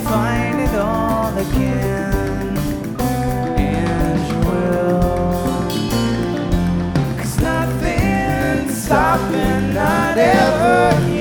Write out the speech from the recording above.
find it all again, and you will. 'Cause nothing's stopping, not ever.